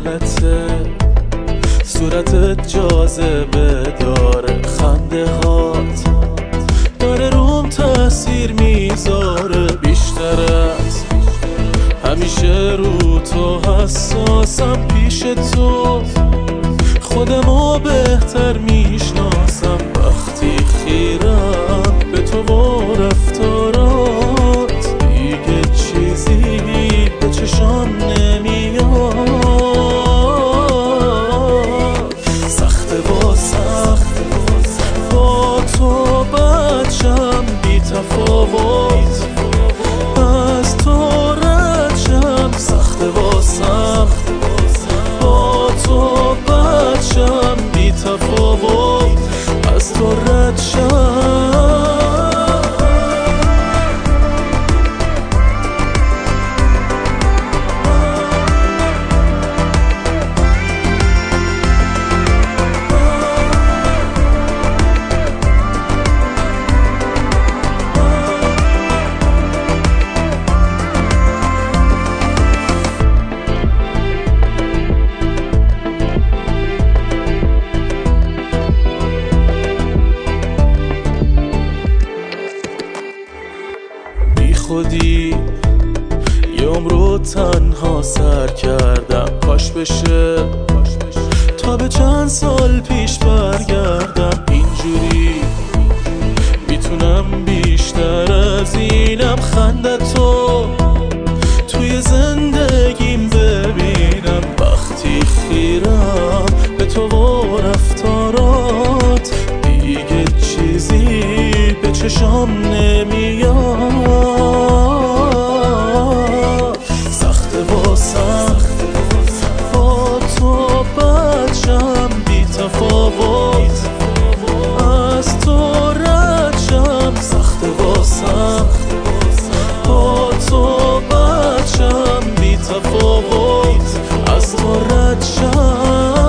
حالته، صورتت جاذبه داره، خنده هات داره روم تأثیر میذاره، بیشتر از همیشه رو تو حساسم، پیش تو خودمو بهتر میشناسم، وقتی خیرم به تو و رفتارات دیگه چیزی به چشام نمیاد. سخته با تو بچم، بی تفاوت از تو رد شم، سخته واسم با تو بچم، بی تفاوت از تو رد شم. خودی یه عمرو تنها سر کردم، کاش بشه تا به چند سال پیش برگردم، اینجوری میتونم بیشتر از اینم خندتو توی زندگیم ببینم، وقتی خیرم به تو و رفتارات دیگه چیزی به چشام نمیاد. سخته با تو بچم، بی تفاوت از تو رد شم، سخته با تو بچم، بی تفاوت از تو رد شم.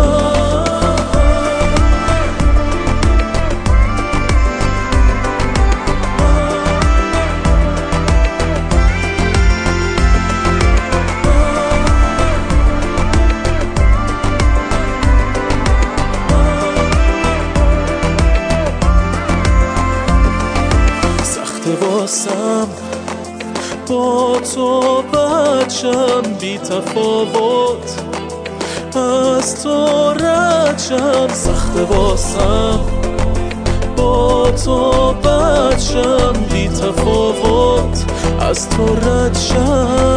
با تو بچم، بی تفاوت از تو رد شم، سخته واسم با تو بچم، بی تفاوت از تو رد شم.